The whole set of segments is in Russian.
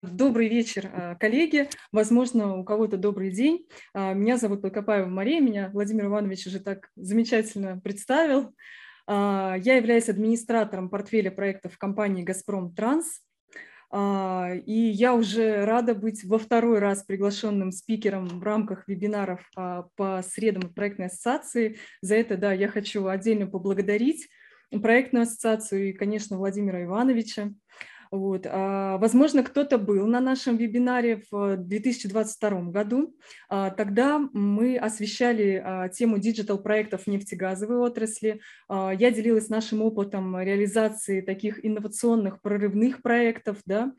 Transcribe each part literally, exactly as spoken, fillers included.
Добрый вечер, коллеги. Возможно, у кого-то добрый день. Меня зовут Толкопаева Мария, меня Владимир Иванович уже так замечательно представил. Я являюсь администратором портфеля проектов компании «Газпром Транс». И я уже рада быть во второй раз приглашенным спикером в рамках вебинаров по средам проектной ассоциации. За это, да, я хочу отдельно поблагодарить проектную ассоциацию и, конечно, Владимира Ивановича. Вот. Возможно, кто-то был на нашем вебинаре в две тысячи двадцать втором году. Тогда мы освещали тему диджитал-проектов в нефтегазовой отрасли. Я делилась нашим опытом реализации таких инновационных прорывных проектов. Да?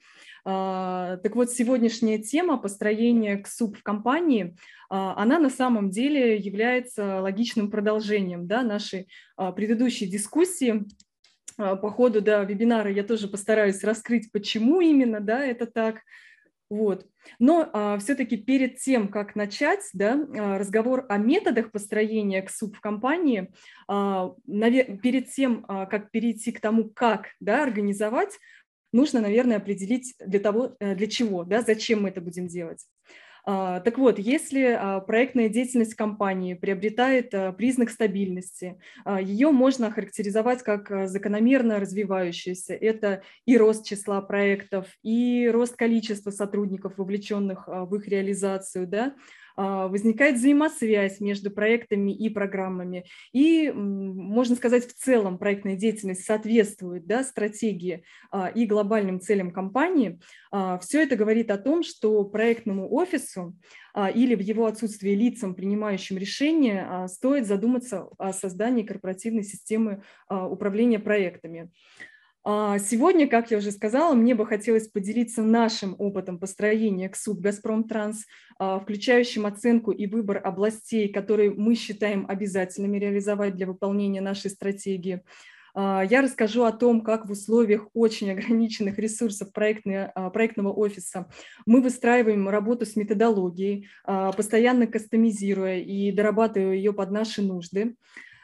Так вот, сегодняшняя тема построения КСУП в компании, она на самом деле является логичным продолжением, да, нашей предыдущей дискуссии. По ходу, да, вебинара я тоже постараюсь раскрыть, почему именно, да, это так. Вот. Но а, все-таки перед тем, как начать, да, разговор о методах построения КСУП в компании, а, навер... перед тем, а, как перейти к тому, как, да, организовать, нужно, наверное, определить для того, для чего, да, зачем мы это будем делать. Так вот, если проектная деятельность компании приобретает признак стабильности, ее можно охарактеризовать как закономерно развивающуюся. Это и рост числа проектов, и рост количества сотрудников, вовлеченных в их реализацию, да? Возникает взаимосвязь между проектами и программами. И, можно сказать, в целом проектная деятельность соответствует, да, стратегии и глобальным целям компании. Все это говорит о том, что проектному офису или в его отсутствии лицам, принимающим решения, стоит задуматься о создании корпоративной системы управления проектами. Сегодня, как я уже сказала, мне бы хотелось поделиться нашим опытом построения КСУП «Газпром Транс», включающим оценку и выбор областей, которые мы считаем обязательными реализовать для выполнения нашей стратегии. Я расскажу о том, как в условиях очень ограниченных ресурсов проектного офиса мы выстраиваем работу с методологией, постоянно кастомизируя и дорабатывая ее под наши нужды.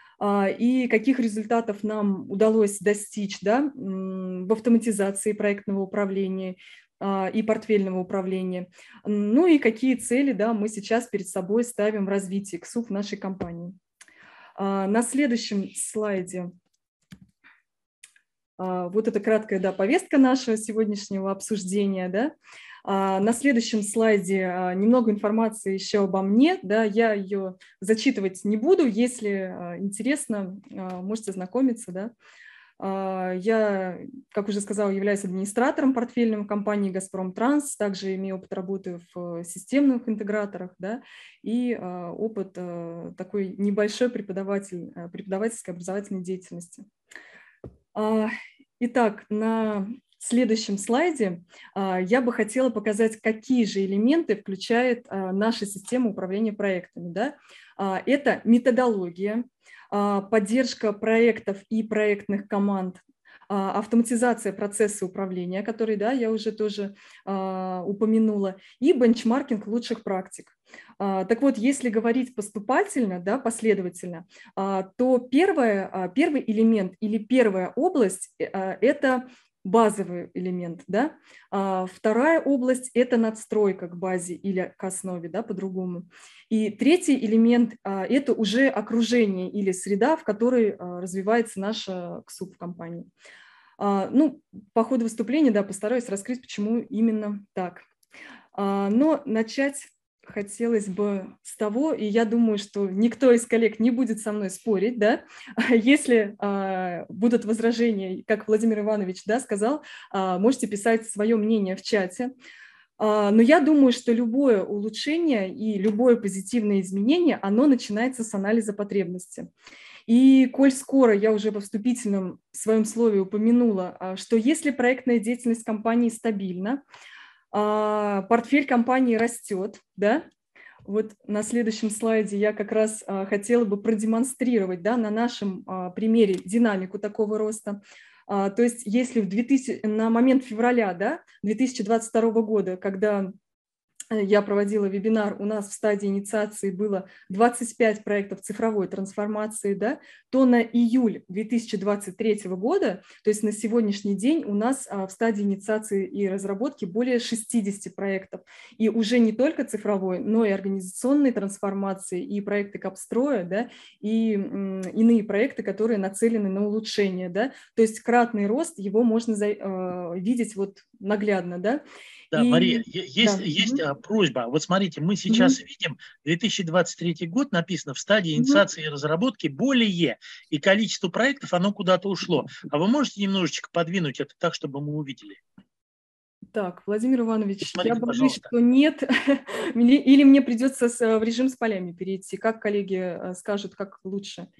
И каких результатов нам удалось достичь, да, в автоматизации проектного управления и портфельного управления. Ну и какие цели, да, мы сейчас перед собой ставим в развитии КСУП в нашей компании. На следующем слайде вот эта краткая, да, повестка нашего сегодняшнего обсуждения, да. На следующем слайде немного информации еще обо мне, да, я ее зачитывать не буду, если интересно, можете ознакомиться, да. Я, как уже сказала, являюсь администратором портфельной компании «Газпром Транс», также имею опыт работы в системных интеграторах, да, и опыт такой небольшой преподаватель, преподавательской образовательной деятельности. Итак, на следующем слайде я бы хотела показать, какие же элементы включает наша система управления проектами. Да? Это методология, поддержка проектов и проектных команд, автоматизация процесса управления, который, да, я уже тоже а, упомянула, и бенчмаркинг лучших практик. А, так вот, если говорить поступательно, да, последовательно, а, то первое, а, первый элемент или первая область а, – это базовый элемент. Да? А, вторая область – это надстройка к базе или к основе, да, по-другому. И третий элемент а, – это уже окружение или среда, в которой а, развивается наша КСУП в компании. А, ну, по ходу выступления, да, постараюсь раскрыть, почему именно так. А, но начать хотелось бы с того, и я думаю, что никто из коллег не будет со мной спорить, да, если а, будут возражения, как Владимир Иванович, да, сказал, а, можете писать свое мнение в чате. А, но я думаю, что любое улучшение и любое позитивное изменение, оно начинается с анализа потребности. И коль скоро я уже во вступительном своем слове упомянула, что если проектная деятельность компании стабильна, портфель компании растет, да, вот на следующем слайде я как раз хотела бы продемонстрировать, да, на нашем примере динамику такого роста. То есть если в две тысячи, на момент февраля, да, две тысячи двадцать второго года, когда я проводила вебинар, у нас в стадии инициации было двадцать пять проектов цифровой трансформации, да, то на июль две тысячи двадцать третьего года, то есть на сегодняшний день у нас в стадии инициации и разработки более шестидесяти проектов. И уже не только цифровой, но и организационной трансформации, и проекты капстроя, да, и иные проекты, которые нацелены на улучшение. Да. То есть кратный рост, его можно видеть вот наглядно. Да. Да, И, Мария, есть, да. есть Угу. просьба. Вот смотрите, мы сейчас Угу. видим две тысячи двадцать третий год, написано в стадии Угу. инициации и разработки более, и количество проектов, оно куда-то ушло. А вы можете немножечко подвинуть это так, чтобы мы увидели? Так, Владимир Иванович, Посмотрите, я боюсь, пожалуйста. что нет, или мне придется в режим с полями перейти. Как коллеги скажут, как лучше?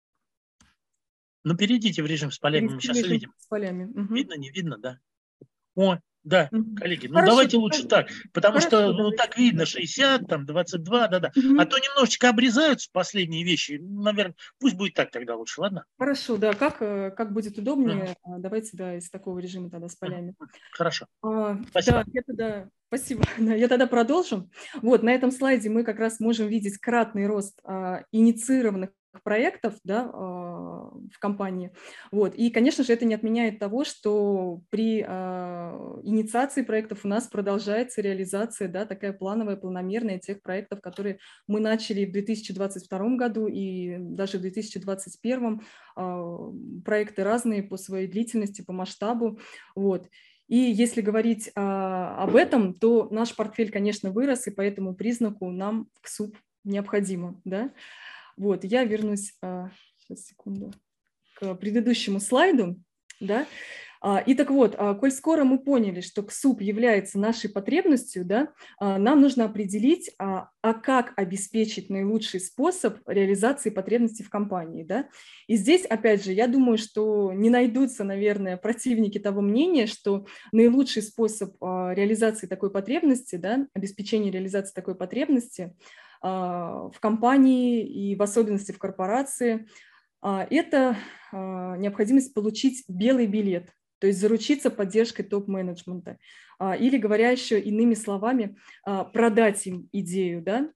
Ну, перейдите в режим с полями, мы сейчас Режим увидим. с полями. Угу. Видно, не видно, да? О, да, коллеги, ну Хорошо, давайте лучше так, потому хорошо, что ну, давайте. так видно, шестьдесят, там, двадцать два, да-да. Угу. А то немножечко обрезаются последние вещи, наверное, пусть будет так тогда лучше, ладно? Хорошо, да, как, как будет удобнее, Угу. давайте, да, из такого режима тогда с полями. Хорошо, а, спасибо. Да, я тогда, спасибо, я тогда продолжу. Вот, на этом слайде мы как раз можем видеть кратный рост а, инициированных проектов, да, в компании. Вот. И, конечно же, это не отменяет того, что при э, инициации проектов у нас продолжается реализация, да, такая плановая, планомерная тех проектов, которые мы начали в две тысячи двадцать втором году и даже в две тысячи двадцать первом. Э, проекты разные по своей длительности, по масштабу. Вот. И если говорить а, об этом, то наш портфель, конечно, вырос, и по этому признаку нам КСУП необходимо, да. Вот, я вернусь, сейчас, секунду, к предыдущему слайду, да. И так вот, коль скоро мы поняли, что КСУП является нашей потребностью, да, нам нужно определить, а, а как обеспечить наилучший способ реализации потребностей в компании. Да. И здесь, опять же, я думаю, что не найдутся, наверное, противники того мнения, что наилучший способ реализации такой потребности, да, обеспечения реализации такой потребности в компании и в особенности в корпорации, это необходимость получить белый билет, то есть заручиться поддержкой топ-менеджмента. Или, говоря еще иными словами, продать им идею. Да?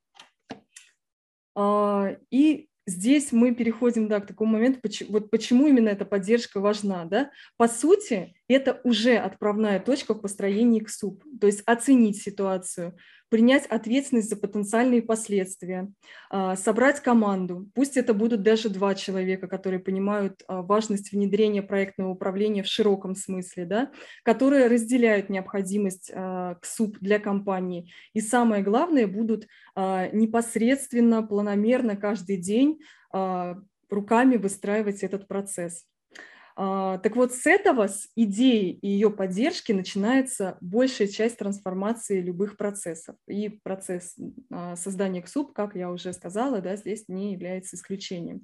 И здесь мы переходим, да, к такому моменту, почему, вот почему именно эта поддержка важна. Да? По сути, это уже отправная точка в построении КСУП, то есть оценить ситуацию, принять ответственность за потенциальные последствия, собрать команду. Пусть это будут даже два человека, которые понимают важность внедрения проектного управления в широком смысле, да, которые разделяют необходимость КСУП для компании. И самое главное, будут непосредственно, планомерно каждый день руками выстраивать этот процесс. Так вот, с этого, с идеи и ее поддержки начинается большая часть трансформации любых процессов. И процесс создания КСУП, как я уже сказала, да, здесь не является исключением.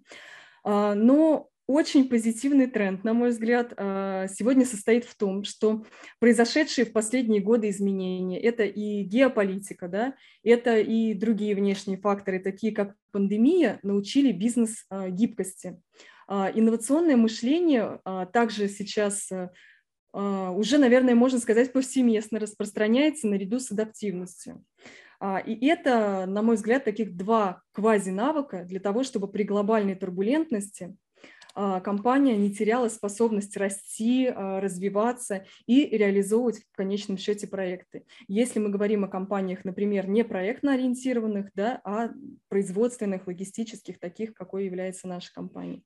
Но очень позитивный тренд, на мой взгляд, сегодня состоит в том, что произошедшие в последние годы изменения, это и геополитика, да, это и другие внешние факторы, такие как пандемия, научили бизнес гибкости. Инновационное мышление также сейчас уже, наверное, можно сказать, повсеместно распространяется наряду с адаптивностью. И это, на мой взгляд, таких два квази-навыка для того, чтобы при глобальной турбулентности компания не теряла способность расти, развиваться и реализовывать в конечном счете проекты. Если мы говорим о компаниях, например, не проектно ориентированных, да, а производственных, логистических, таких, какой является наша компания.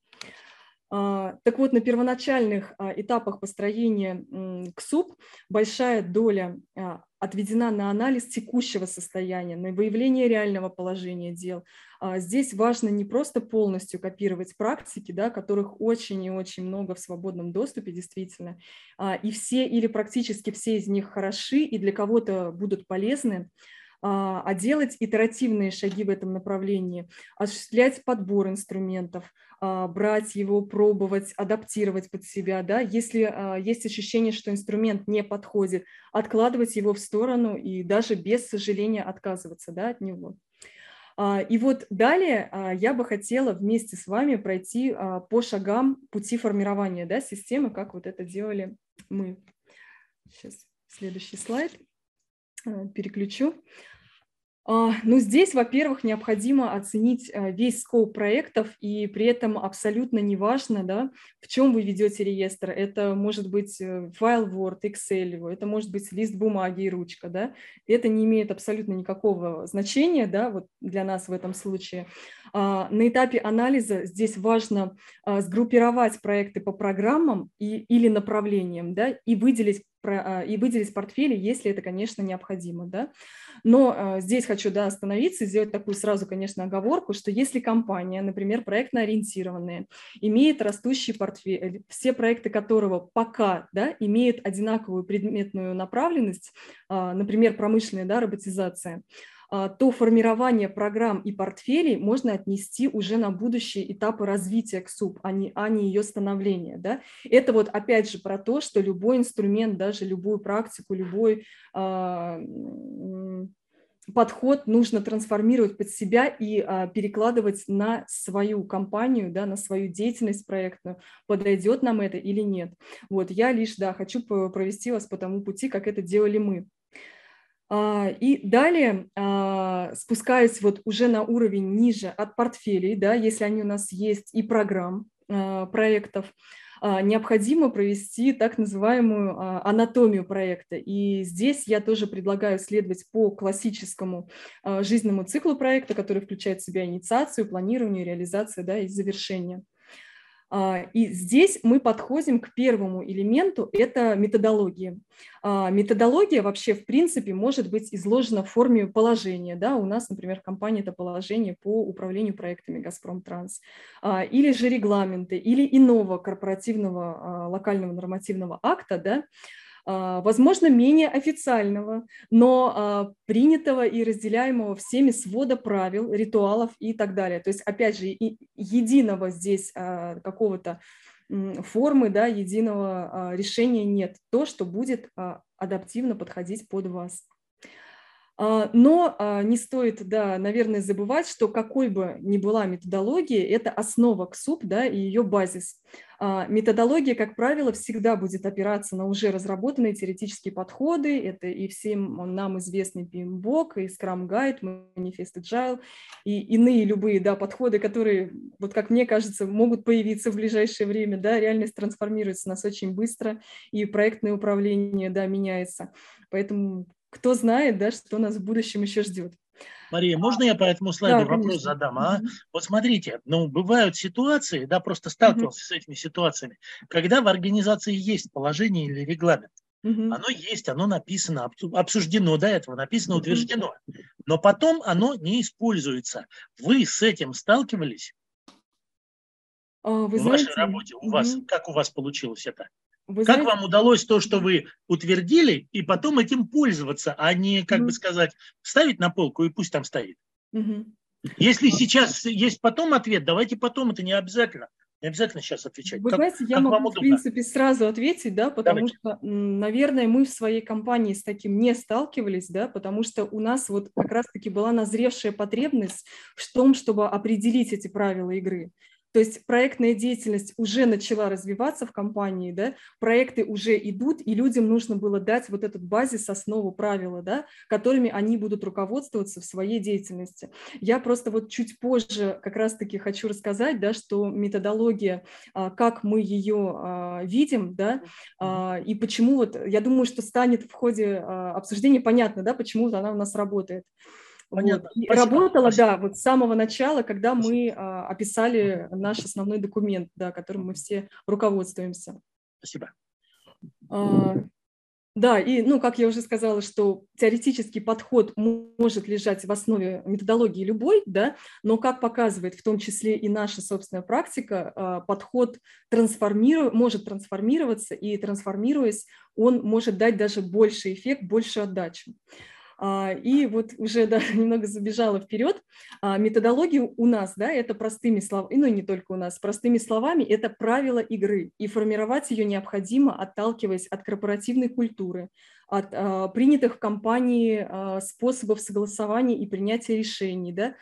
Так вот, на первоначальных этапах построения КСУП большая доля отведена на анализ текущего состояния, на выявление реального положения дел. Здесь важно не просто полностью копировать практики, да, которых очень и очень много в свободном доступе действительно, и все или практически все из них хороши и для кого-то будут полезны, а делать итеративные шаги в этом направлении, осуществлять подбор инструментов, брать его, пробовать, адаптировать под себя. Да? Если есть ощущение, что инструмент не подходит, откладывать его в сторону и даже без сожаления отказываться, да, от него. И вот далее я бы хотела вместе с вами пройти по шагам пути формирования, да, системы, как вот это делали мы. Сейчас следующий слайд переключу. А, Ну, здесь, во-первых, необходимо оценить а, весь скоп проектов, и при этом абсолютно неважно, да, в чем вы ведете реестр. Это может быть э, файл Word, Excel, это может быть лист бумаги и ручка, да. Это не имеет абсолютно никакого значения, да, вот для нас в этом случае. А, На этапе анализа здесь важно а, сгруппировать проекты по программам и, или направлениям, да, и выделить, про- а, и выделить портфели, если это, конечно, необходимо, да. Но э, здесь хочу, да, остановиться и сделать такую сразу, конечно, оговорку, что если компания, например, проектно-ориентированная, имеет растущий портфель, все проекты которого пока, да, имеют одинаковую предметную направленность, э, например, промышленная, да, роботизация, э, то формирование программ и портфелей можно отнести уже на будущие этапы развития КСУБ, а не, а не ее становления. Да? Это вот опять же про то, что любой инструмент, даже любую практику, любой э, подход нужно трансформировать под себя и а, перекладывать на свою компанию, да, на свою деятельность проектную, подойдет нам это или нет. Вот, я лишь, да, хочу провести вас по тому пути, как это делали мы. А, и далее, а, спускаясь вот уже на уровень ниже от портфелей, да, если они у нас есть, и программ а, проектов, необходимо провести так называемую анатомию проекта. И здесь я тоже предлагаю следовать по классическому жизненному циклу проекта, который включает в себя инициацию, планирование, реализацию, да, и завершение. И здесь мы подходим к первому элементу – это методология. Методология вообще, в принципе, может быть изложена в форме положения. Да? У нас, например, в компании это положение по управлению проектами «Газпром Транс». Или же регламенты, или иного корпоративного локального нормативного акта, да? Возможно, менее официального, но принятого и разделяемого всеми свода правил, ритуалов и так далее. То есть, опять же, единого здесь какого-то формы, да, единого решения нет. То, что будет адаптивно подходить под вас. Но не стоит, да, наверное, забывать, что какой бы ни была методология, это основа КСУБ, да, и ее базис. Методология, как правило, всегда будет опираться на уже разработанные теоретические подходы. Это и всем нам известный пи эм би о си, и Scrum Guide, Manifest Agile, и иные любые, да, подходы, которые, вот как мне кажется, могут появиться в ближайшее время. Да, реальность трансформируется у нас очень быстро, и проектное управление, да, меняется. Поэтому кто знает, да, что нас в будущем еще ждет. Мария, можно я по этому слайду Да, вопрос конечно. задам? А? Угу. Вот смотрите, ну, бывают ситуации, да, просто сталкивался угу. с этими ситуациями, когда в организации есть положение или регламент. Угу. Оно есть, оно написано, обсуждено до этого, написано, утверждено. Но потом оно не используется. Вы с этим сталкивались? Вы в знаете, вашей работе? У угу. вас, как у вас получилось это? Вы как знаете, вам удалось то, что вы утвердили, и потом этим пользоваться, а не, как mm-hmm. бы сказать, ставить на полку и пусть там стоит? Mm-hmm. Если mm-hmm. сейчас есть потом ответ, давайте потом, это не обязательно. Не обязательно сейчас отвечать. Вы как, знаете, я как могу, вам в принципе, сразу ответить, да, потому давайте. что, наверное, мы в своей компании с таким не сталкивались, да, потому что у нас вот как раз-таки была назревшая потребность в том, чтобы определить эти правила игры. То есть проектная деятельность уже начала развиваться в компании, да, проекты уже идут, и людям нужно было дать вот этот базис, основу правила, да, которыми они будут руководствоваться в своей деятельности. Я просто вот чуть позже как раз-таки хочу рассказать, да, что методология, как мы ее видим, да, и почему вот, я думаю, что станет в ходе обсуждения понятно, да, почему она у нас работает. Вот. И работала, спасибо. Да, вот с самого начала, когда спасибо. мы а, описали наш основной документ, да, которым мы все руководствуемся. Спасибо. А, да, и, ну, как я уже сказала, что теоретический подход может лежать в основе методологии любой, да, но, как показывает в том числе и наша собственная практика, а, подход трансформиру... может трансформироваться, и трансформируясь, он может дать даже больший эффект, большую отдачу. И вот уже, да, немного забежала вперед. Методология у нас, да, это простыми словами, ну и не только у нас, простыми словами, это правила игры. И формировать ее необходимо, отталкиваясь от корпоративной культуры, от а, принятых в компании а, способов согласования и принятия решений, да.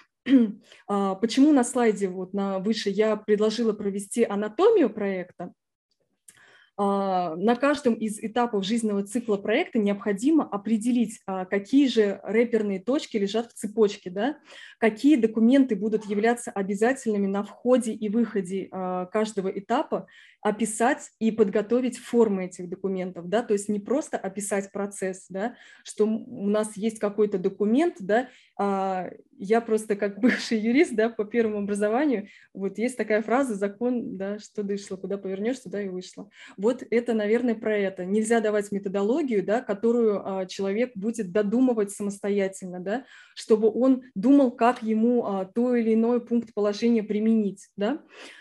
А, почему на слайде вот на выше я предложила провести анатомию проекта? На каждом из этапов жизненного цикла проекта необходимо определить, какие же реперные точки лежат в цепочке, да? Какие документы будут являться обязательными на входе и выходе каждого этапа, описать и подготовить формы этих документов, да, то есть не просто описать процесс, да, что у нас есть какой-то документ, да, а я просто как бывший юрист, да, по первому образованию, вот есть такая фраза «закон, да, что дышло, куда повернешь, туда и вышло». Вот это, наверное, про это. Нельзя давать методологию, да, которую а, человек будет додумывать самостоятельно, да, чтобы он думал, как ему а, то или иной пункт положения применить, да.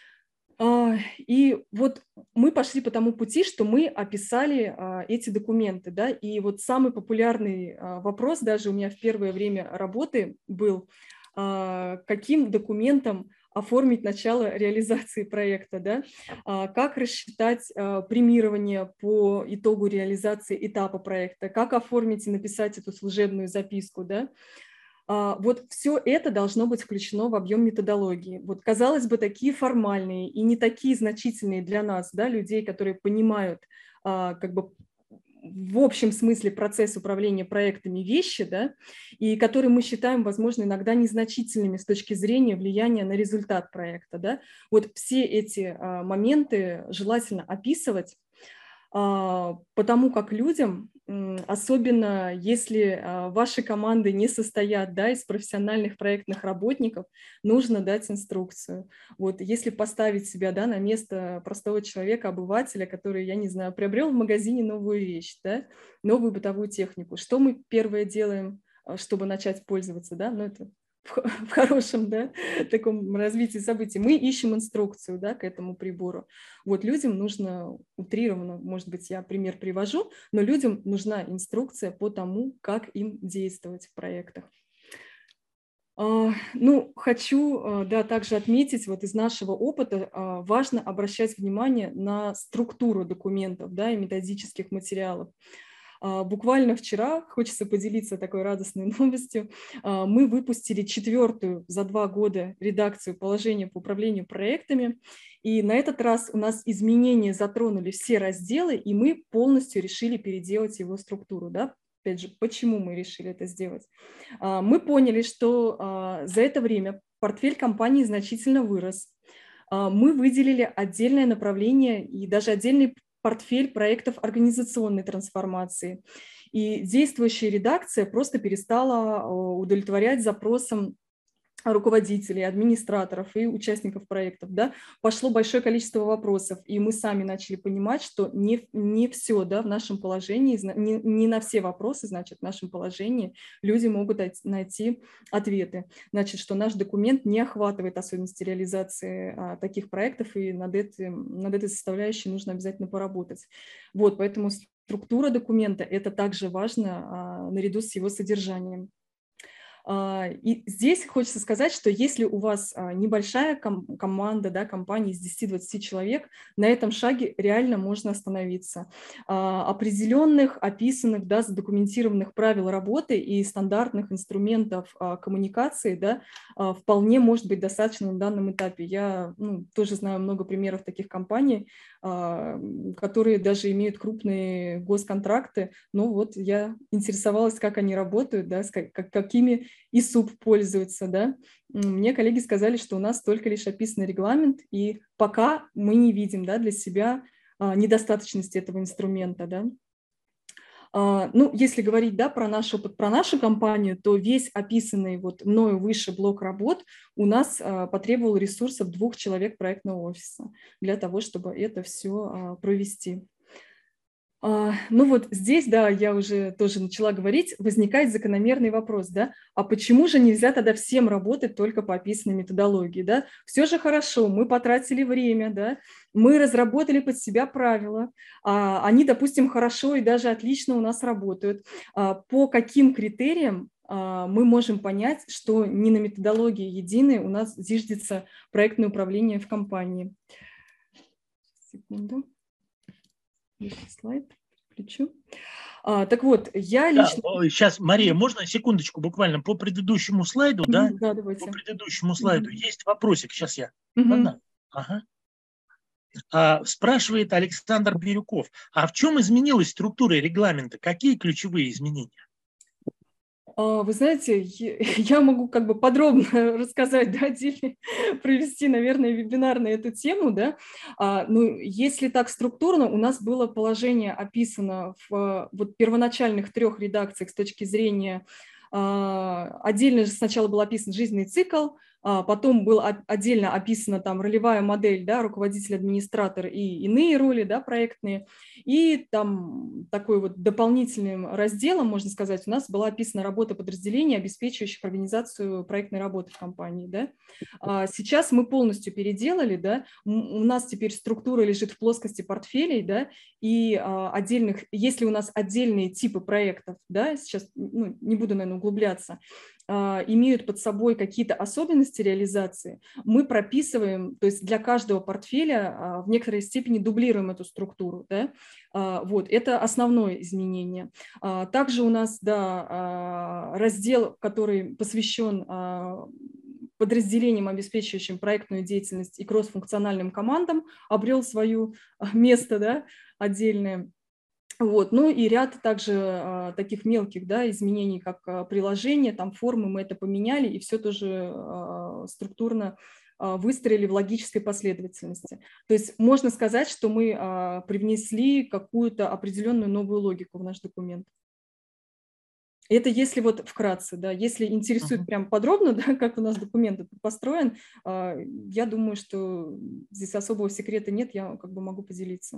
И вот мы пошли по тому пути, что мы описали эти документы, да, и вот самый популярный вопрос даже у меня в первое время работы был, каким документом оформить начало реализации проекта, да, как рассчитать премирование по итогу реализации этапа проекта, как оформить и написать эту служебную записку, да. Вот все это должно быть включено в объем методологии. Вот, казалось бы, такие формальные и не такие значительные для нас, да, людей, которые понимают как бы в общем смысле процесс управления проектами вещи, да, и которые мы считаем, возможно, иногда незначительными с точки зрения влияния на результат проекта. Да. Вот все эти моменты желательно описывать, потому как людям, особенно если ваши команды не состоят, да, из профессиональных проектных работников, нужно дать инструкцию. Вот если поставить себя, да, на место простого человека, обывателя, который, я не знаю, приобрел в магазине новую вещь, да, новую бытовую технику, что мы первое делаем, чтобы начать пользоваться, да, ну это в хорошем, да, таком развитии событий, мы ищем инструкцию, да, к этому прибору. Вот людям нужно утрированно, может быть, я пример привожу, но людям нужна инструкция по тому, как им действовать в проектах. Ну, хочу, да, также отметить, вот из нашего опыта важно обращать внимание на структуру документов, да, и методических материалов. Буквально вчера, хочется поделиться такой радостной новостью, мы выпустили четвертую за два года редакцию положения по управлению проектами, и на этот раз у нас изменения затронули все разделы, и мы полностью решили переделать его структуру. Да? Опять же, почему мы решили это сделать? Мы поняли, что за это время портфель компании значительно вырос. Мы выделили отдельное направление и даже отдельный портфель проектов организационной трансформации. И действующая редакция просто перестала удовлетворять запросам руководителей, администраторов и участников проектов. Да? Пошло большое количество вопросов, и мы сами начали понимать, что не, не все, да, в нашем положении, не, не на все вопросы, значит, в нашем положении люди могут найти ответы. Значит, что наш документ не охватывает особенности реализации а, таких проектов, и над, этим, над этой составляющей нужно обязательно поработать. Вот, поэтому структура документа – это также важно а, наряду с его содержанием. И здесь хочется сказать, что если у вас небольшая ком- команда, да, компания из десяти-двадцати человек, на этом шаге реально можно остановиться. Определенных, описанных, да, задокументированных правил работы и стандартных инструментов коммуникации, да, вполне может быть достаточно на данном этапе. Я ну, тоже знаю много примеров таких компаний, которые даже имеют крупные госконтракты, но вот я интересовалась, как они работают, да, с как, какими и суп пользуются, да. Мне коллеги сказали, что у нас только лишь описан регламент, и пока мы не видим, да, для себя недостаточности этого инструмента, да. Ну, если говорить, да, про наш опыт, про нашу компанию, то весь описанный вот мною выше блок работ у нас потребовал ресурсов двух человек проектного офиса для того, чтобы это все провести. Ну вот здесь, да, я уже тоже начала говорить, возникает закономерный вопрос, да, а почему же нельзя тогда всем работать только по описанной методологии, да? Все же хорошо, мы потратили время, да, мы разработали под себя правила, они, допустим, хорошо и даже отлично у нас работают. По каким критериям мы можем понять, что не на методологии единой у нас зиждется проектное управление в компании? Секунду. Слайд включу. А, так вот, я лично... Да, сейчас, Мария, можно секундочку буквально по предыдущему слайду, mm-hmm, да? Да, давайте. По предыдущему слайду mm-hmm. есть вопросик, сейчас я. Mm-hmm. Ага. Спрашивает Александр Бирюков, а в чем изменилась структура регламента? Какие ключевые изменения? Вы знаете, я могу как бы подробно рассказать, да, отдельно провести, наверное, вебинар на эту тему, да. Ну, если так структурно, у нас было положение описано в вот первоначальных трех редакциях с точки зрения, отдельно же сначала был описан жизненный цикл, потом была отдельно описана там ролевая модель, да, руководитель-администратор и иные роли, да, проектные. И там такой вот дополнительным разделом, можно сказать, у нас была описана работа подразделений, обеспечивающих организацию проектной работы в компании, да. Сейчас мы полностью переделали, да, у нас теперь структура лежит в плоскости портфелей, да, и отдельных, если у нас отдельные типы проектов, да, сейчас, ну, не буду, наверное, углубляться, имеют под собой какие-то особенности реализации, мы прописываем, то есть для каждого портфеля в некоторой степени дублируем эту структуру, да? Вот, это основное изменение. Также у нас, да, раздел, который посвящен подразделениям, обеспечивающим проектную деятельность и кроссфункциональным командам, обрел свое место, да, отдельное. Вот. Ну и ряд также а, таких мелких, да, изменений, как а, приложение, там формы мы это поменяли, и все тоже а, структурно а, выстроили в логической последовательности. То есть можно сказать, что мы а, привнесли какую-то определенную новую логику в наш документ. Это если вот вкратце, да, если интересует uh-huh. прям подробно, да, как у нас документ построен, а, я думаю, что здесь особого секрета нет, я как бы могу поделиться.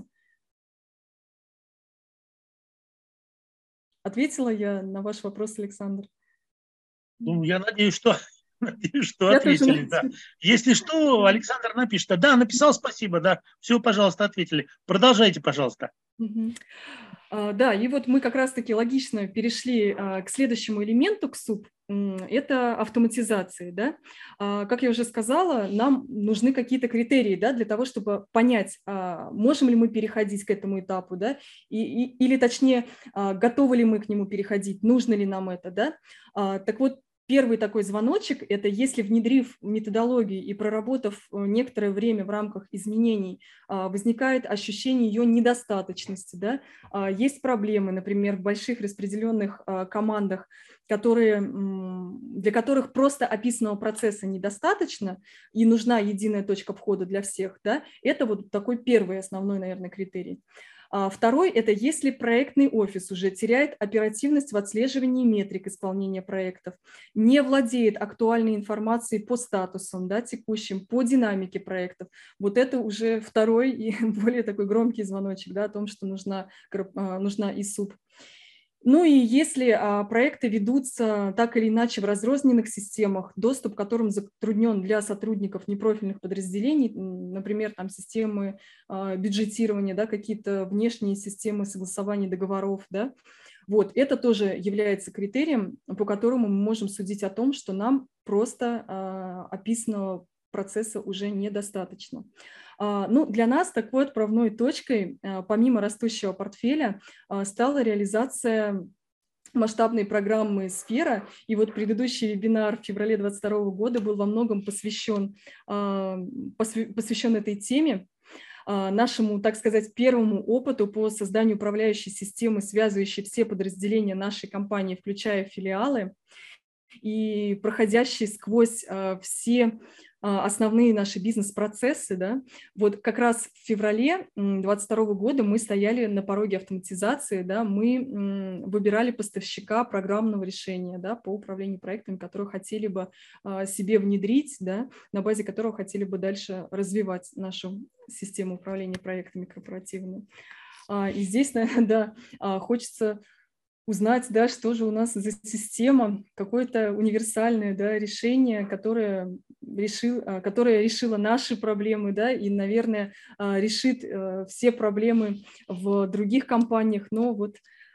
Ответила я на ваш вопрос, Александр? Ну, я надеюсь, что, надеюсь, что ответили. Да. Если что, Александр напишет. Да, написал, спасибо, да. Все, пожалуйста, ответили. Продолжайте, пожалуйста. Угу. А, да, и вот мы как раз-таки логично перешли а, к следующему элементу, к СУП. Это автоматизация, да. А, как я уже сказала, нам нужны какие-то критерии, да, для того, чтобы понять, а, можем ли мы переходить к этому этапу, да, и, и, или точнее, а, готовы ли мы к нему переходить, нужно ли нам это, да. А, так вот, первый такой звоночек – это если, внедрив методологию и проработав некоторое время в рамках изменений, возникает ощущение ее недостаточности, да? Есть проблемы, например, в больших распределенных командах, которые, для которых просто описанного процесса недостаточно и нужна единая точка входа для всех, да? Это вот такой первый основной, наверное, критерий. Второй – это если проектный офис уже теряет оперативность в отслеживании метрик исполнения проектов, не владеет актуальной информацией по статусам, да, текущим, по динамике проектов. Вот это уже второй и более такой громкий звоночек, да, о том, что нужна, нужна и СУП. Ну и если а, проекты ведутся так или иначе в разрозненных системах, доступ к которым затруднен для сотрудников непрофильных подразделений, например, там системы а, бюджетирования, да, какие-то внешние системы согласования договоров, да, вот, это тоже является критерием, по которому мы можем судить о том, что нам просто а, описанного процесса уже недостаточно. Ну, для нас такой отправной точкой, помимо растущего портфеля, стала реализация масштабной программы «Сфера». И вот предыдущий вебинар в феврале две тысячи двадцать второго года был во многом посвящен, посвящен этой теме, нашему, так сказать, первому опыту по созданию управляющей системы, связывающей все подразделения нашей компании, включая филиалы, и проходящей сквозь все основные наши бизнес-процессы, да, вот как раз в феврале две тысячи двадцать второго года мы стояли на пороге автоматизации, да, мы выбирали поставщика программного решения, да, по управлению проектами, которые хотели бы себе внедрить, да, на базе которого хотели бы дальше развивать нашу систему управления проектами корпоративными. И здесь, наверное, да, хочется узнать, да, что же у нас за система, какое-то универсальное, да, решение, которое, решил, которое решило наши проблемы, да, и, наверное, решит все проблемы в других компаниях, но вот,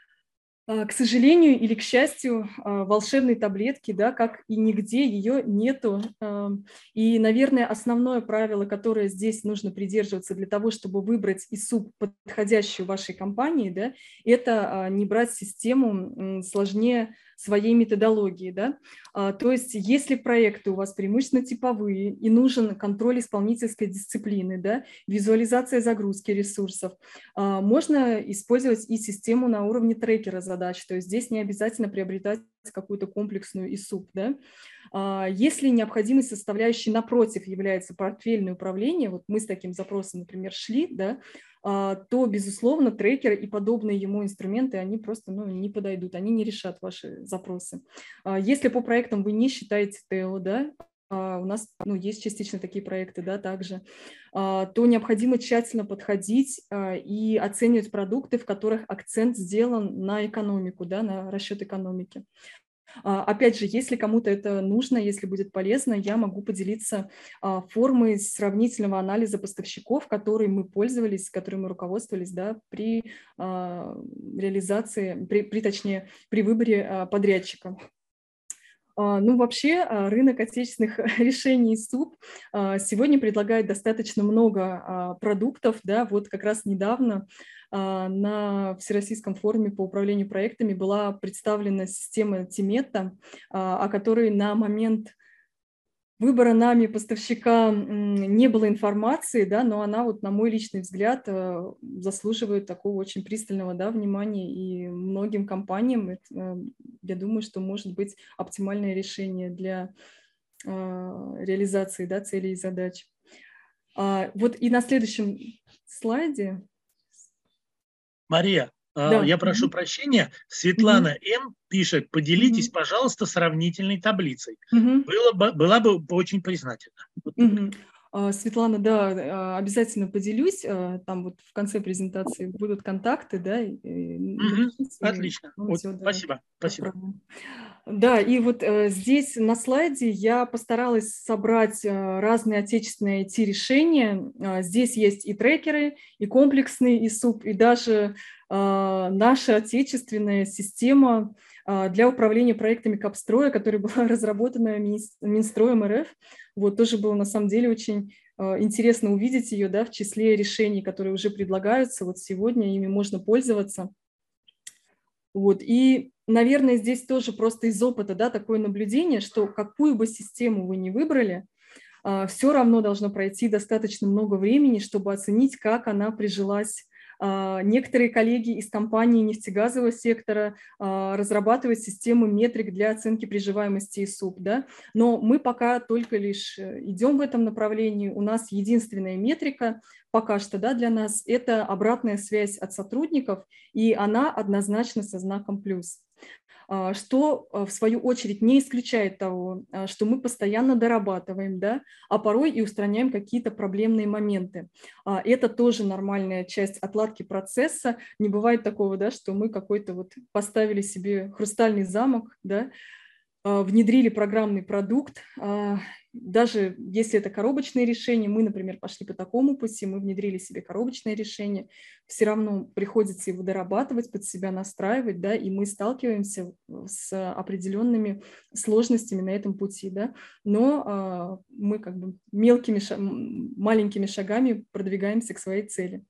к сожалению или к счастью, волшебной таблетки, да, как и нигде ее нету. И, наверное, основное правило, которое здесь нужно придерживаться для того, чтобы выбрать и СУП, подходящую вашей компании, да, это не брать систему сложнее своей методологии, да. То есть если проекты у вас преимущественно типовые и нужен контроль исполнительской дисциплины, да, визуализация загрузки ресурсов, можно использовать и систему на уровне трекера задач, то есть здесь не обязательно приобретать какую-то комплексную и суп, да. Если необходимой составляющей напротив является портфельное управление, вот мы с таким запросом, например, шли, да, то, безусловно, трекер и подобные ему инструменты, они просто ну, не подойдут, они не решат ваши запросы. Если по проектам вы не считаете ТЭО, да, у нас ну, есть частично такие проекты, да, также, то необходимо тщательно подходить и оценивать продукты, в которых акцент сделан на экономику, да, на расчет экономики. Опять же, если кому-то это нужно, если будет полезно, я могу поделиться формой сравнительного анализа поставщиков, которой мы пользовались, которой мы руководствовались, да, при реализации, при, при, точнее, при выборе подрядчика. Ну, вообще, рынок отечественных решений СУП сегодня предлагает достаточно много продуктов, да, вот как раз недавно на Всероссийском форуме по управлению проектами была представлена система Тимета, о которой на момент выбора нами поставщика не было информации, да, но она, вот, на мой личный взгляд, заслуживает такого очень пристального, да, внимания, и многим компаниям, это, я думаю, что может быть оптимальное решение для реализации, да, целей и задач. Вот и на следующем слайде. Мария, да. я прошу mm-hmm. прощения, Светлана mm-hmm. М. пишет, поделитесь, mm-hmm. пожалуйста, сравнительной таблицей. Mm-hmm. Было бы, была бы очень признательна. Вот mm-hmm. Светлана, да, обязательно поделюсь. Там вот в конце презентации будут контакты, да. И, mm-hmm. Отлично. Вот, спасибо. Спасибо. Да, и вот э, здесь на слайде я постаралась собрать э, разные отечественные ай ти-решения. Э, здесь есть и трекеры, и комплексные, и суп, и даже э, наша отечественная система э, для управления проектами Капстроя, которая была разработана Минстроем эр эф. Вот тоже было на самом деле очень э, интересно увидеть ее, да, в числе решений, которые уже предлагаются. Вот сегодня ими можно пользоваться. Вот, и наверное, здесь тоже просто из опыта, да, такое наблюдение, что какую бы систему вы ни выбрали, все равно должно пройти достаточно много времени, чтобы оценить, как она прижилась. Некоторые коллеги из компании нефтегазового сектора разрабатывают систему метрик для оценки приживаемости и суп, да? Но мы пока только лишь идем в этом направлении. У нас единственная метрика пока что, да, для нас – это обратная связь от сотрудников, и она однозначно со знаком плюс. Что, в свою очередь, не исключает того, что мы постоянно дорабатываем, да, а порой и устраняем какие-то проблемные моменты. Это тоже нормальная часть отладки процесса. Не бывает такого, да, что мы какой-то вот поставили себе хрустальный замок, да, внедрили программный продукт. Даже если это коробочные решения, мы, например, пошли по такому пути, мы внедрили себе коробочное решение, все равно приходится его дорабатывать, под себя настраивать, да, и мы сталкиваемся с определенными сложностями на этом пути, да, но а, мы как бы мелкими, маленькими шагами продвигаемся к своей цели.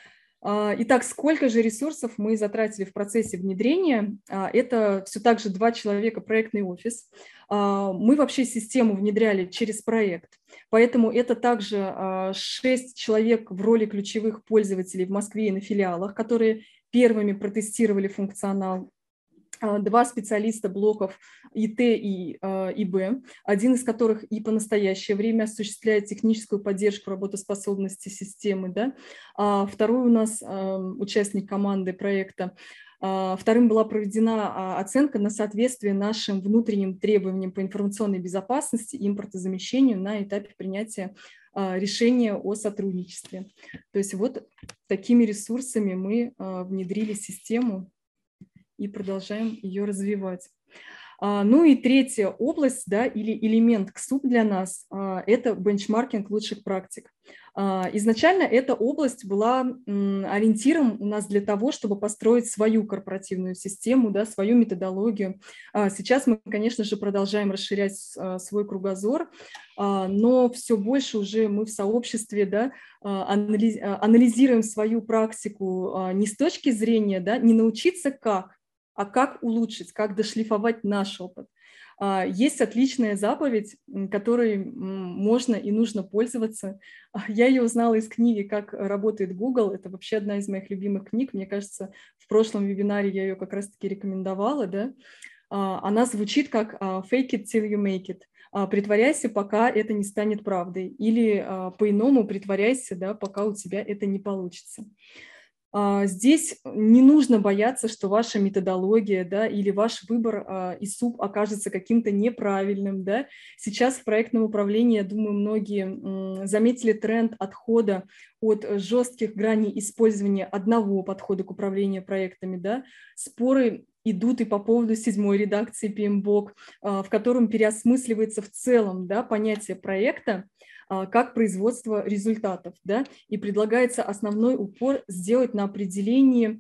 Итак, сколько же ресурсов мы затратили в процессе внедрения? Это все так же два человека, проектный офис. Мы вообще систему внедряли через проект, поэтому это также шесть человек в роли ключевых пользователей в Москве и на филиалах, которые первыми протестировали функционал. Два специалиста блоков и тэ и и бэ, один из которых и по настоящее время осуществляет техническую поддержку работоспособности системы, да? А второй у нас участник команды проекта. Вторым была проведена оценка на соответствие нашим внутренним требованиям по информационной безопасности и импортозамещению на этапе принятия решения о сотрудничестве. То есть вот такими ресурсами мы внедрили систему и продолжаем ее развивать. Ну и третья область, да, или элемент КСУП для нас – это бенчмаркинг лучших практик. Изначально эта область была ориентиром у нас для того, чтобы построить свою корпоративную систему, да, свою методологию. Сейчас мы, конечно же, продолжаем расширять свой кругозор, но все больше уже мы в сообществе, да, анализируем свою практику не с точки зрения, да, не научиться как, а как улучшить, как дошлифовать наш опыт. Есть отличная заповедь, которой можно и нужно пользоваться. Я ее узнала из книги «Как работает Google». Это вообще одна из моих любимых книг. Мне кажется, в прошлом вебинаре я ее как раз-таки рекомендовала. Да? Она звучит как «fake it till you make it». Притворяйся, пока это не станет правдой. Или по-иному притворяйся, да, пока у тебя это не получится. Здесь не нужно бояться, что ваша методология, да, или ваш выбор и суп окажется каким-то неправильным. Да. Сейчас в проектном управлении, я думаю, многие заметили тренд отхода от жестких граней использования одного подхода к управлению проектами. Да. Споры идут и по поводу седьмой редакции пи эм бок, в котором переосмысливается в целом, да, понятие проекта как производство результатов, да, и предлагается основной упор сделать на определении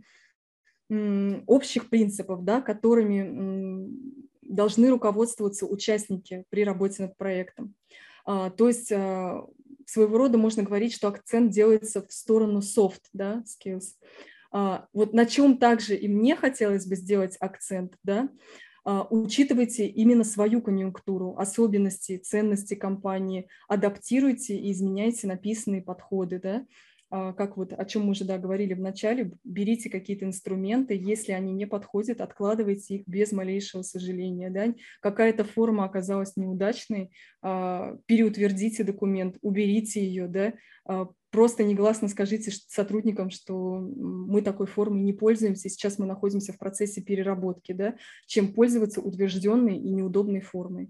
общих принципов, да, которыми должны руководствоваться участники при работе над проектом. То есть своего рода можно говорить, что акцент делается в сторону soft, да, skills. Вот на чем также и мне хотелось бы сделать акцент, да, учитывайте именно свою конъюнктуру, особенности, ценности компании, адаптируйте и изменяйте написанные подходы, да, как вот о чем мы уже да, говорили в начале, берите какие-то инструменты, если они не подходят, откладывайте их без малейшего сожаления, да, какая-то форма оказалась неудачной, переутвердите документ, уберите ее, да, просто негласно скажите сотрудникам, что мы такой формой не пользуемся, сейчас мы находимся в процессе переработки, да, чем пользоваться утвержденной и неудобной формой.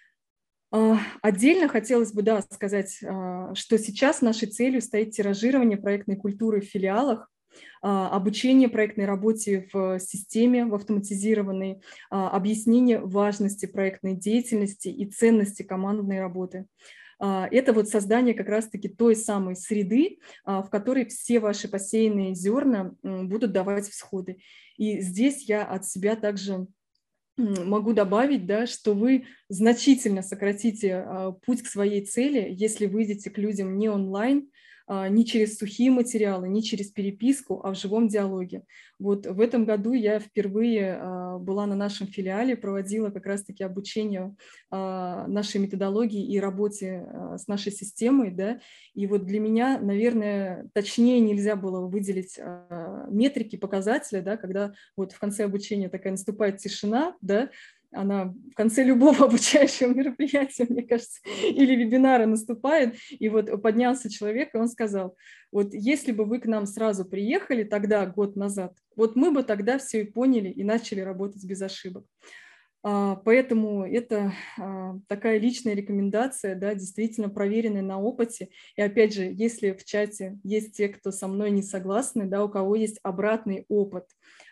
Отдельно хотелось бы да, сказать, что сейчас нашей целью стоит тиражирование проектной культуры в филиалах, обучение проектной работе в системе, в автоматизированной, объяснение важности проектной деятельности и ценности командной работы. Это вот создание как раз-таки той самой среды, в которой все ваши посеянные зерна будут давать всходы. И здесь я от себя также могу добавить, да, что вы значительно сократите путь к своей цели, если выйдете к людям не онлайн, не через сухие материалы, не через переписку, а в живом диалоге. Вот в этом году я впервые была на нашем филиале, проводила как раз-таки обучение нашей методологии и работе с нашей системой. Да? И вот для меня, наверное, точнее нельзя было выделить метрики, показатели, да, когда вот в конце обучения такая наступает тишина, да, она в конце любого обучающего мероприятия, мне кажется, или вебинара наступает, и вот поднялся человек, и он сказал, вот если бы вы к нам сразу приехали тогда, год назад, вот мы бы тогда все и поняли и начали работать без ошибок. Поэтому это такая личная рекомендация, да, действительно проверенная на опыте. И опять же, если в чате есть те, кто со мной не согласны, да, у кого есть обратный опыт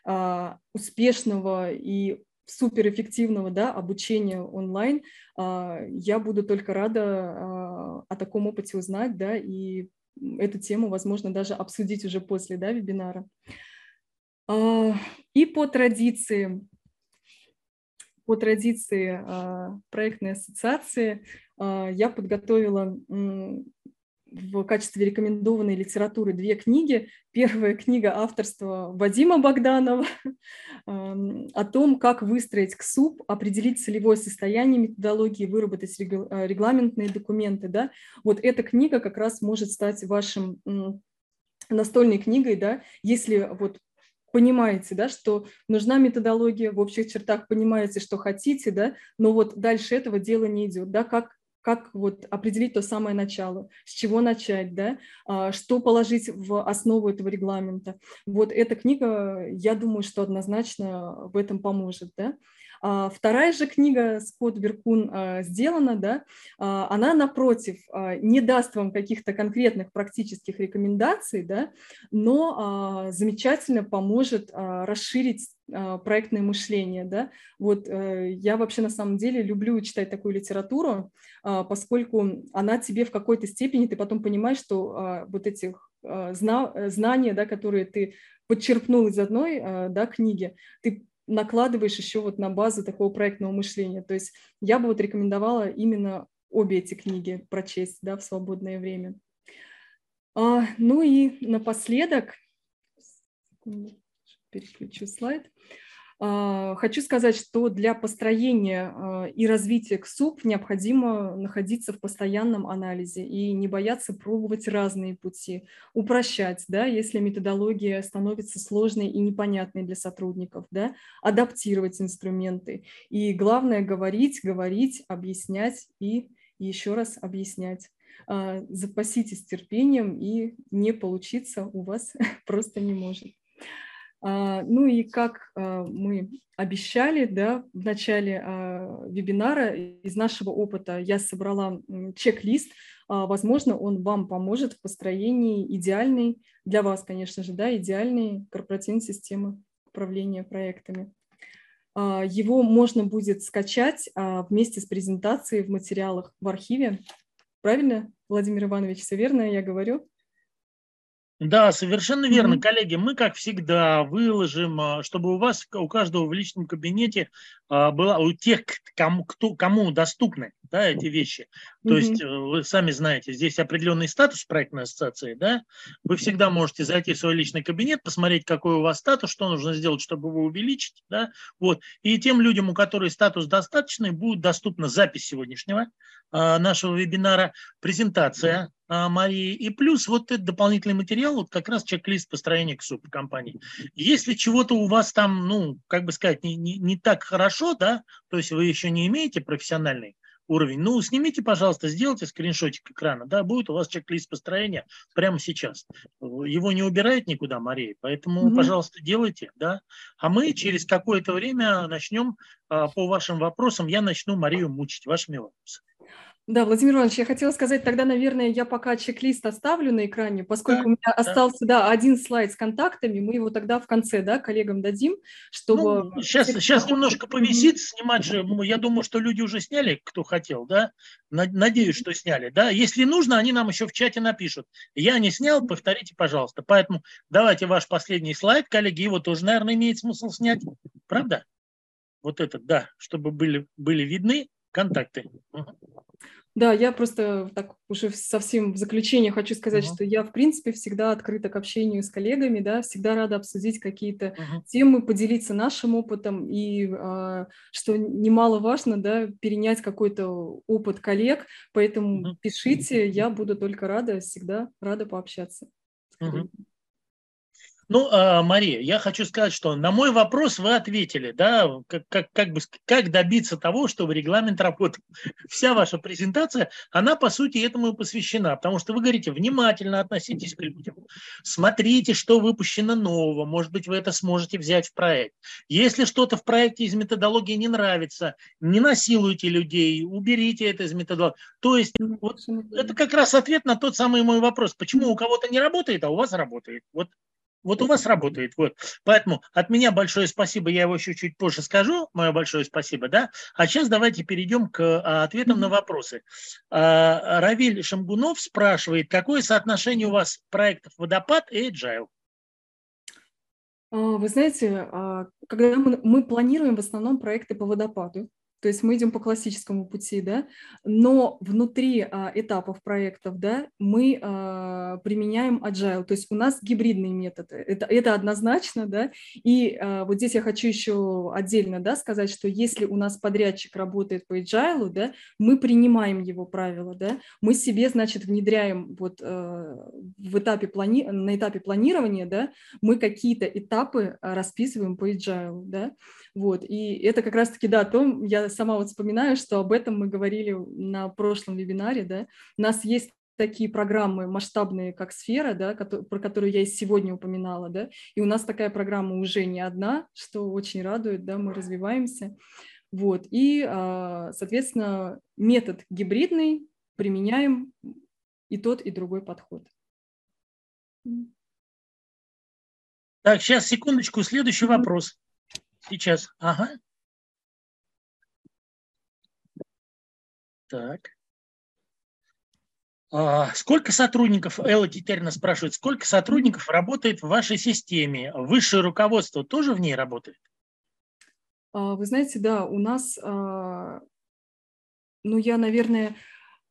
успешного и суперэффективного, да, обучения онлайн, я буду только рада о таком опыте узнать, да, и эту тему, возможно, даже обсудить уже после, да, вебинара. И по традиции, по традиции проектной ассоциации я подготовила в качестве рекомендованной литературы две книги. Первая книга авторства Вадима Богданова о том, как выстроить КСУП, определить целевое состояние методологии, выработать регламентные документы. Да? Вот эта книга как раз может стать вашим настольной книгой, да? Если вот понимаете, да, что нужна методология, в общих чертах понимаете, что хотите, да, но вот дальше этого дела не идет, да, как Как вот определить то самое начало, с чего начать, да? Что положить в основу этого регламента. Вот эта книга, я думаю, что однозначно в этом поможет. Да? Вторая же книга «Скотт Беркун» сделана, да? Она, напротив, не даст вам каких-то конкретных практических рекомендаций, да? Но замечательно поможет расширить проектное мышление. Да? Вот, я вообще на самом деле люблю читать такую литературу, поскольку она тебе в какой-то степени, ты потом понимаешь, что вот эти знания, да, которые ты подчерпнул из одной, да, книги, ты накладываешь еще вот на базу такого проектного мышления. То есть я бы вот рекомендовала именно обе эти книги прочесть, да, в свободное время. Ну и напоследок, переключу слайд. Хочу сказать, что для построения и развития КСУП необходимо находиться в постоянном анализе и не бояться пробовать разные пути, упрощать, да, если методология становится сложной и непонятной для сотрудников, да, адаптировать инструменты. И главное — говорить, говорить, объяснять и еще раз объяснять. Запаситесь терпением, и не получиться у вас просто не может. Ну и как мы обещали, да, в начале вебинара, из нашего опыта я собрала чек-лист. Возможно, он вам поможет в построении идеальной, для вас, конечно же, да, идеальной корпоративной системы управления проектами. Его можно будет скачать вместе с презентацией в материалах в архиве. Правильно, Владимир Иванович, все верно я говорю? Да, совершенно верно, mm-hmm. коллеги. Мы, как всегда, выложим, чтобы у вас, у каждого в личном кабинете была, у тех, кому, кто, кому доступны, да, эти вещи. То mm-hmm. есть, вы сами знаете, здесь определенный статус проектной ассоциации, да. Вы всегда можете зайти в свой личный кабинет, посмотреть, какой у вас статус, что нужно сделать, чтобы его увеличить, да. Вот. И тем людям, у которых статус достаточный, будет доступна запись сегодняшнего нашего вебинара, презентация Марии, и плюс вот этот дополнительный материал, вот как раз чек-лист построения КСУП компании. Если чего-то у вас там, ну, как бы сказать, не, не, не так хорошо, да, то есть вы еще не имеете профессиональный уровень, ну, снимите, пожалуйста, сделайте скриншотик экрана, да, будет у вас чек-лист построения прямо сейчас. Его не убирает никуда, Мария, поэтому, mm-hmm. пожалуйста, делайте, да. А мы через какое-то время начнем а, по вашим вопросам, я начну Марию мучить вашими вопросами. Да, Владимир Иванович, я хотела сказать, тогда, наверное, я пока чек-лист оставлю на экране, поскольку да, у меня да. остался, да, один слайд с контактами, мы его тогда в конце, да, коллегам дадим, чтобы... Ну, сейчас, сейчас немножко повисит, снимать же, я думаю, что люди уже сняли, кто хотел, да, надеюсь, что сняли, да, если нужно, они нам еще в чате напишут. Я не снял, повторите, пожалуйста, поэтому давайте ваш последний слайд, коллеги, его тоже, наверное, имеет смысл снять, правда? Вот этот, да, чтобы были, были видны контакты. Да, я просто так уже совсем в заключение хочу сказать, uh-huh. что я, в принципе, всегда открыта к общению с коллегами, да, всегда рада обсудить какие-то uh-huh. темы, поделиться нашим опытом и, а, что немаловажно, да, перенять какой-то опыт коллег, поэтому uh-huh. пишите, я буду только рада, всегда рада пообщаться. Uh-huh. Ну, Мария, я хочу сказать, что на мой вопрос вы ответили, да, как, как, как, бы, как добиться того, чтобы регламент работал. Вся ваша презентация, она, по сути, этому и посвящена, потому что вы говорите, внимательно относитесь к людям, смотрите, что выпущено нового, может быть, вы это сможете взять в проект. Если что-то в проекте из методологии не нравится, не насилуйте людей, уберите это из методологии. То есть, вот, это как раз ответ на тот самый мой вопрос, почему у кого-то не работает, а у вас работает. Вот. Вот у вас работает, вот. Поэтому от меня большое спасибо, я его еще чуть позже скажу, мое большое спасибо, да. А сейчас давайте перейдем к а, ответам на вопросы. А, Равиль Шамгунов спрашивает, какое соотношение у вас проектов «Водопад» и «Agile»? Вы знаете, когда мы, мы планируем в основном проекты по водопаду, то есть мы идем по классическому пути, да, но внутри а, этапов проектов, да, мы а, применяем agile, то есть у нас гибридные методы, это, это однозначно, да, и а, вот здесь я хочу еще отдельно, да, сказать, что если у нас подрядчик работает по agile, да, мы принимаем его правила, да, мы себе, значит, внедряем вот а, в этапе плани... на этапе планирования, да, мы какие-то этапы расписываем по agile, да, вот, и это как раз-таки, да, то, я сама вот вспоминаю, что об этом мы говорили на прошлом вебинаре, да, у нас есть такие программы масштабные, как «Сфера», да, про которую я и сегодня упоминала, да, и у нас такая программа уже не одна, что очень радует, да, мы развиваемся, вот, и, соответственно, метод гибридный, применяем и тот, и другой подход. Так, сейчас, секундочку, следующий вопрос. Сейчас, ага. Так. А, сколько сотрудников, Элла Тетерина спрашивает, сколько сотрудников работает в вашей системе? Высшее руководство тоже в ней работает? Вы знаете, да, у нас, ну, я, наверное,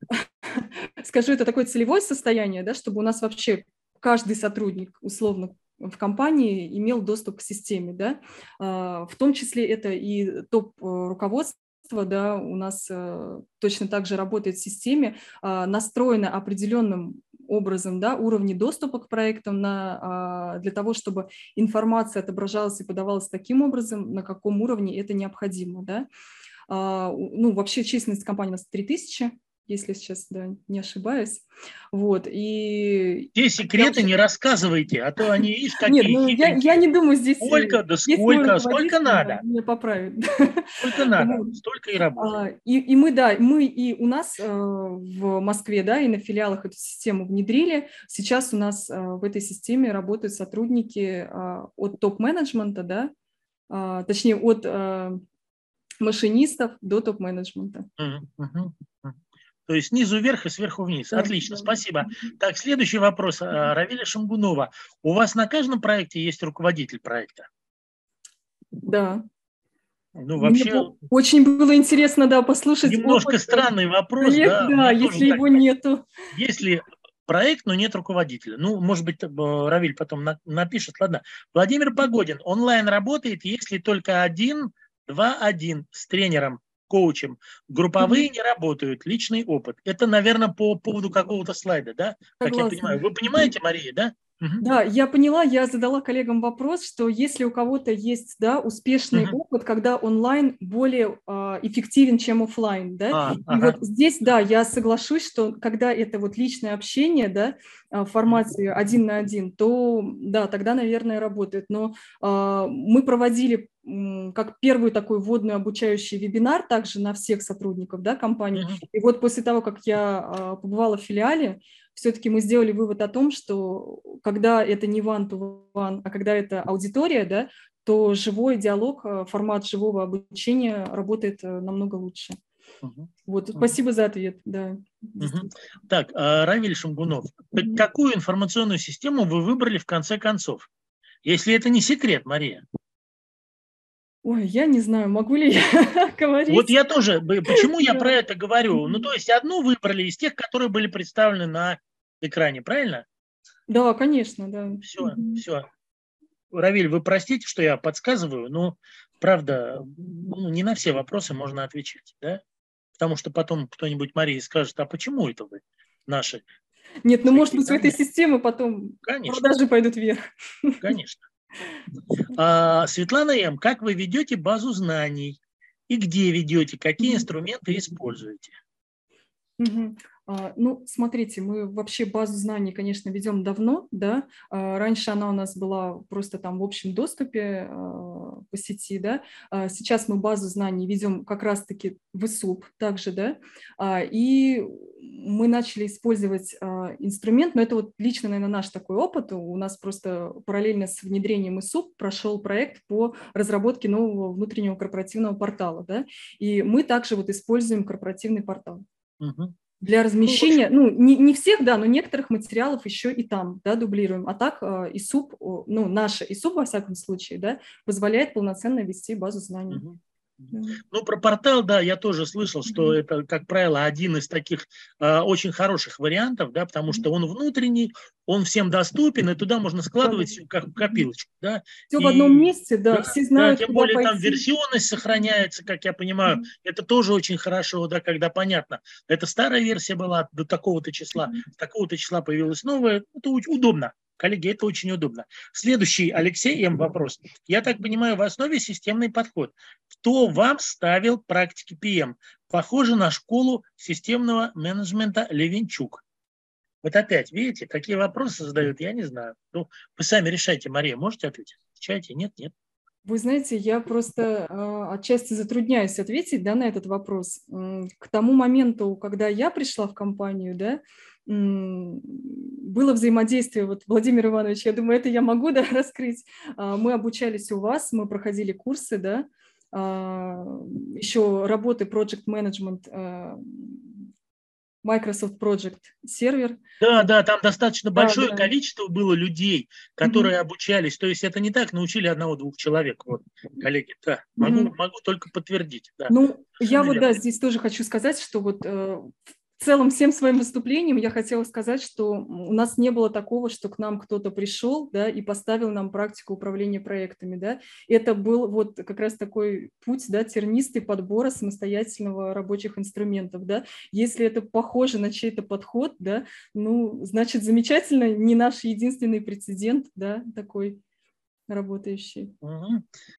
скажу, это такое целевое состояние, да, чтобы у нас вообще каждый сотрудник, условно, в компании имел доступ к системе, да, в том числе это и топ-руководство, да, у нас точно так же работает в системе, настроено определенным образом, да, уровни доступа к проектам на, для того, чтобы информация отображалась и подавалась таким образом, на каком уровне это необходимо, да. Ну, вообще численность компании у нас три тысячи, если сейчас, да, не ошибаюсь. Вот, и... Те секреты уже... не рассказывайте, а то они, ишь, какие Нет, ну, я, хитренькие. я не думаю, здесь... Сколько, да сколько, сколько надо. Меня поправят. Сколько надо, Вот. столько и работает. И, и мы, да, мы и у нас э, в Москве, да, и на филиалах эту систему внедрили. Сейчас у нас э, в этой системе работают сотрудники э, от топ-менеджмента, да, э, точнее, от э, машинистов до топ-менеджмента. Uh-huh. Uh-huh. То есть снизу вверх и сверху вниз. Да, отлично, да. Спасибо. Так, следующий вопрос. Равиля Шамгунова. У вас на каждом проекте есть руководитель проекта? Да. Ну, вообще... Мне очень было интересно, да, послушать. Немножко опыт странный вопрос, коллег, да. Да, если его так, нету. Если проект, но нет руководителя. Ну, может быть, Равиль потом на, напишет. Ладно. Владимир Погодин. Онлайн работает, если только один, два, один с тренером, коучем. Групповые mm-hmm. не работают, личный опыт. Это, наверное, по поводу какого-то слайда, да? Согласна. Как я понимаю. Вы понимаете, Мария, да? Угу. Да, я поняла, я задала коллегам вопрос, что если у кого-то есть, да, успешный угу. опыт, когда онлайн более э, эффективен, чем офлайн, да, а, и ага. вот здесь, да, я соглашусь, что когда это вот личное общение, да, в формате один на один, то, да, тогда, наверное, работает, но э, мы проводили э, как первый такой вводный обучающий вебинар также на всех сотрудников, да, компании, угу. и вот после того, как я э, побывала в филиале, все-таки мы сделали вывод о том, что когда это не one-to-one, а когда это аудитория, да, то живой диалог, формат живого обучения работает намного лучше. Угу. Вот, спасибо за ответ. Да, угу. Так, Равиль Шамгунов, угу. какую информационную систему вы выбрали в конце концов? Если это не секрет, Мария. Ой, я не знаю, могу ли я говорить. Вот я тоже, почему я про это говорю? Ну, то есть одну выбрали из тех, которые были представлены на экране, правильно? Да, конечно, да. Все, все. Равиль, вы простите, что я подсказываю, но, правда, ну, не на все вопросы можно отвечать, да? Потому что потом кто-нибудь Марии скажет, а почему это вы наши? Нет, ну, может быть, в этой системе потом Конечно. продажи пойдут вверх. Конечно. А, Светлана М., как вы ведете базу знаний? И где ведете? Какие mm-hmm. инструменты используете? Mm-hmm. Uh, ну, смотрите, мы вообще базу знаний, конечно, ведем давно, да. Uh, раньше она у нас была просто там в общем доступе uh, по сети, да. Uh, сейчас мы базу знаний ведем как раз-таки в ИСУП также, да. Uh, и мы начали использовать uh, инструмент, но это вот лично, наверное, наш такой опыт. У нас просто параллельно с внедрением ИСУП прошел проект по разработке нового внутреннего корпоративного портала, да. И мы также вот используем корпоративный портал. Uh-huh. Для размещения, ну, не, не всех, да, но некоторых материалов еще и там, да, дублируем. А так э, ИСУП, ну, наша ИСУП, во всяком случае, да, позволяет полноценно вести базу знаний. Угу. Ну, про портал, да, я тоже слышал, что mm-hmm. это, как правило, один из таких э, очень хороших вариантов, да, потому что он внутренний, он всем доступен, и туда можно складывать все как копилочку, да. Все и, в одном месте, да, да все знают, да, тем куда более пойти. Там версионность сохраняется, как я понимаю, mm-hmm. это тоже очень хорошо, да, когда понятно, это старая версия была до такого-то числа, mm-hmm. с такого-то числа появилась новая, это удобно. Коллеги, это очень удобно. Следующий, Алексей М. вопрос. Я так понимаю, в основе системный подход. Кто вам ставил практики пи эм? Похоже на школу системного менеджмента Левенчук. Вот опять, видите, какие вопросы задают, я не знаю. Ну, вы сами решайте, Мария, можете ответить? Отвечайте, нет, нет. Вы знаете, я просто э, отчасти затрудняюсь ответить, да, на этот вопрос. К тому моменту, когда я пришла в компанию, да, было взаимодействие, вот, Владимир Иванович, я думаю, это я могу, да, раскрыть. Мы обучались у вас, мы проходили курсы, да, еще работы Project Management, Microsoft Project сервер. Да, да, там достаточно да, большое да. количество было людей, которые угу. обучались. То есть это не так научили одного-двух человек, вот, коллеги. Да, могу, угу. могу только подтвердить. Да. Ну, я вот, да, здесь тоже хочу сказать, что вот в целом всем своим выступлением я хотела сказать, что у нас не было такого, что к нам кто-то пришел, да, и поставил нам практику управления проектами, да. Это был вот как раз такой путь, да, тернистый подбора самостоятельного рабочих инструментов, да. Если это похоже на чей-то подход, да, ну, значит, замечательно, не наш единственный прецедент, да, такой работающий. Угу.